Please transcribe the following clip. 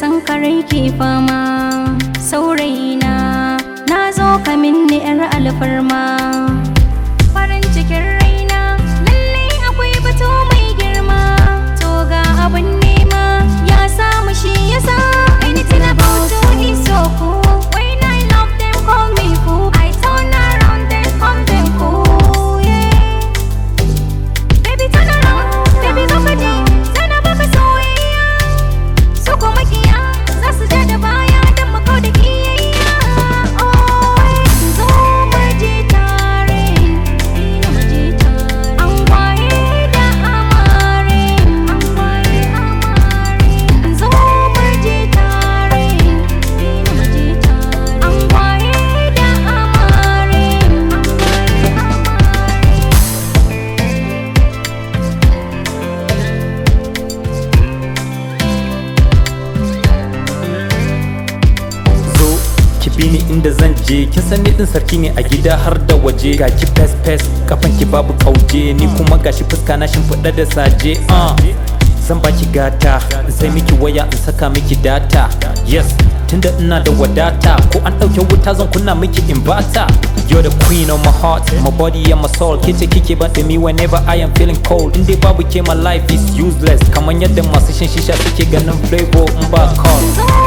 san karai ke fama saurayina na zo ka minni yar alfarma farin cikin raina lalle akwai batu mai girma to ga abin nema ya samu shi yasa anything about you is so cool when I love them call me fool I turn around then come them cool yeah baby turn around baby go for me sana baka soyayya so kuma kiya za su ja da baya dan mako da kiyayya oh zo mu je tare ina mu je tare an waye da amare zo mu je tare ina mu je tare an waye da amare zo ki bi ni inda zan je kin san ni din sarki ne a gida har da waje ga ki fes fes kafan ki babu kauje ni kuma gashi fuska na shimfiɗa da saje zan baki gata in sai miki waya in saka miki data yes tunda ina da wadata ko an ɗauke wuta zan kunna miki inverter you're the queen of my heart my body and my soul kice kike ban dumi whenever I am feeling cold in dai babu ke my life is useless kaman yadda masu shan shisha suke ganin flavor in ba call